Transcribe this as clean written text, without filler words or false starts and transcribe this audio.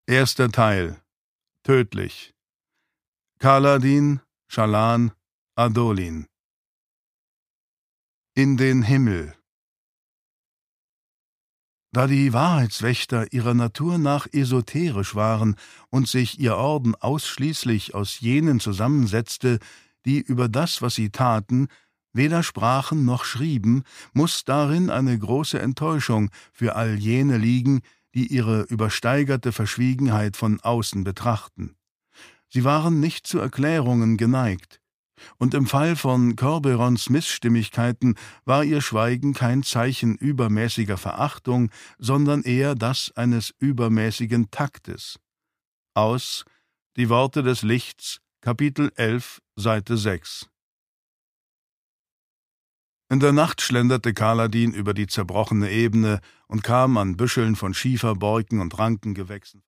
Erster Teil. Tödlich. Kaladin, Schalan, Adolin. In den Himmel. Da die Wahrheitswächter ihrer Natur nach esoterisch waren und sich ihr Orden ausschließlich aus jenen zusammensetzte, die über das, was sie taten, weder sprachen noch schrieben, muß darin eine große Enttäuschung für all jene liegen, die ihre übersteigerte Verschwiegenheit von außen betrachten. Sie waren nicht zu Erklärungen geneigt, und im Fall von Corberons Missstimmigkeiten war ihr Schweigen kein Zeichen übermäßiger Verachtung, sondern eher das eines übermäßigen Taktes. Aus Die Worte des Lichts, Kapitel 11, Seite 6. In der Nacht schlenderte Kaladin über die zerbrochene Ebene und kam an Büscheln von Schieferborken und Rankengewächsen